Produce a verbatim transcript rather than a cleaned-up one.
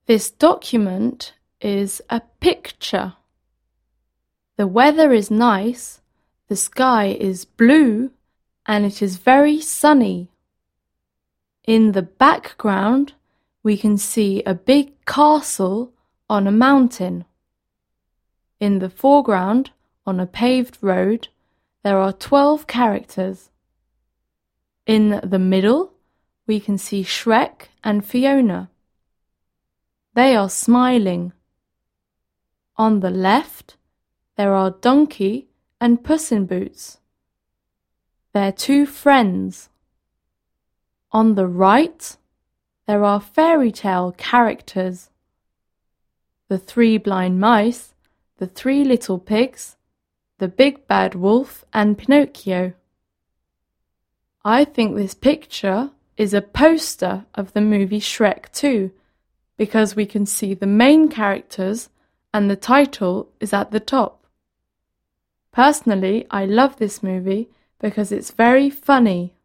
This document is a picture. The weather is nice, the sky is blue, and it is very sunny. In the background, we can see a big castle on a mountain. In the foreground, on a paved road, there are twelve characters. In the middle, we can see Shrek and Fiona. They are smiling. On the left, there are Donkey and Puss in Boots. They're two friends. On the right, there are fairy tale characters. The three blind mice, the three little pigs, the big bad wolf and Pinocchio. I think this picture is a poster of the movie Shrek two, because we can see the main characters and the title is at the top. Personally, I love this movie because it's very funny.